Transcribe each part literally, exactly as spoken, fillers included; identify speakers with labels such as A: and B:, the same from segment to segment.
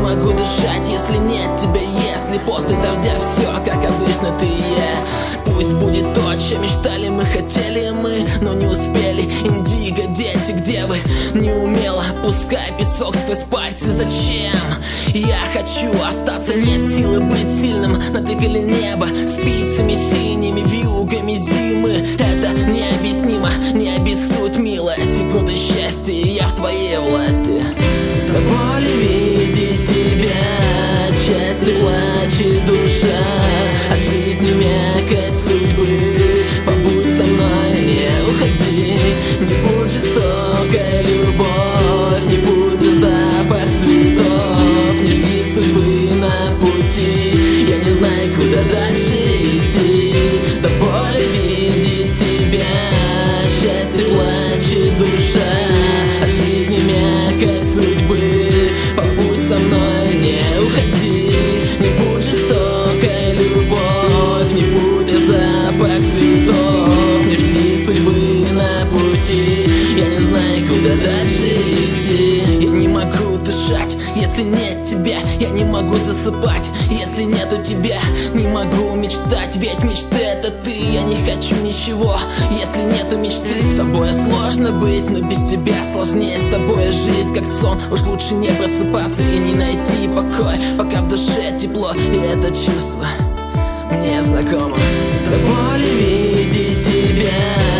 A: могу дышать, если нет тебя. Если после дождя все, как обычно, ты и я. Пусть будет то, о чем мечтали мы, хотели мы, но не успели. Индиго, дети, где вы? Неумело, пускай песок сквозь пальцы. Зачем? Я хочу остаться, нет силы быть сильным. Натыкали небо спицами синими, вьюгами зимы. Это необъяснимо, не обессудь, милая. Секунды счастья, я в твоей власти. До боли видеть тебя, часто плачет душа. От жизни мякоть судьбы. Побудь со мной, не уходи. Не будь жестокой, любовь. Не путай запах цветов. Не жди судьбы на пути. Я не знаю, куда дальше идти. До боли видеть тебя, счастье плачет душа. От жизни мякоть судьбы. Побудь со мной, не уходи. Не будь жестокой, любовь. Не путай запах цветов. Не жди судьбы на пути. Я не знаю, куда дальше идти. Я не могу дышать, если нет тебя. Я не могу засыпать, если нету тебя. Не могу мечтать, ведь мечты это ты. Я не хочу ничего, если нету мечты. С тобой сложно быть, но без тебя сложнее. С тобой жизнь как сон, уж лучше не просыпаться и не найти покой, пока в душе тепло. И это чувство мне знакомо. До боли видеть тебя,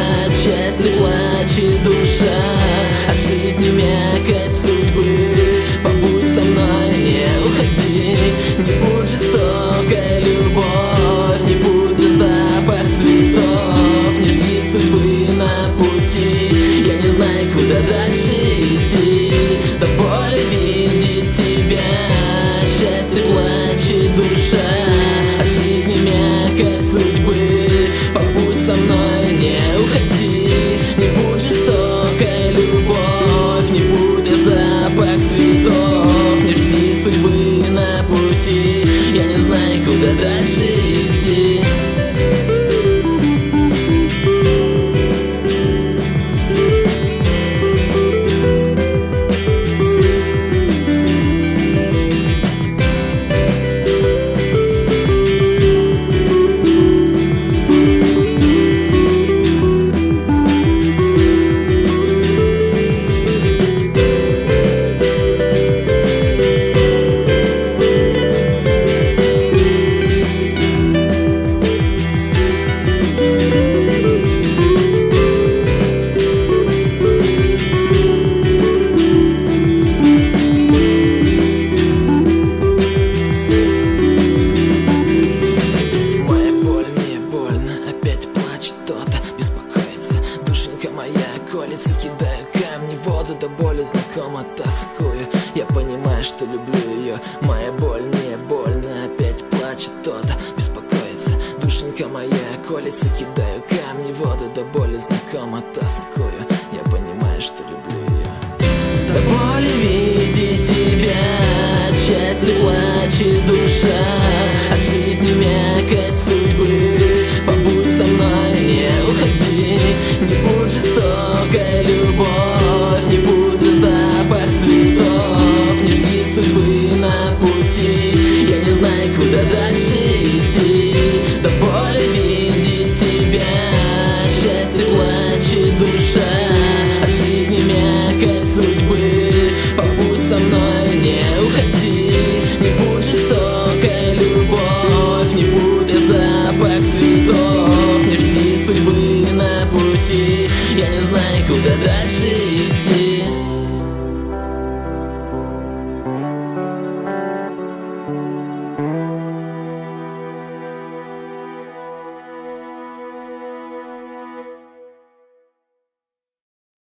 A: часто плачет душа. От жизни мякоть судьбы. Побудь со мной, не уходи. Не будь жестокой, любовь. Не путай запах цветов. Не жди судьбы на пути. Я не знаю, куда дальше идти. До боли видеть тебя, счастье плачет душа. От жизни мякоть судьбы. Побудь со мной, не уходи. Не будь жестокой, любовь. Не путай запах цветов. Не жди судьбы на пути. Я не знаю, куда дальше идти. Колется, кидаю камни в воду, до боли знакомо тоскую. Я понимаю, что люблю ее. Моя боль не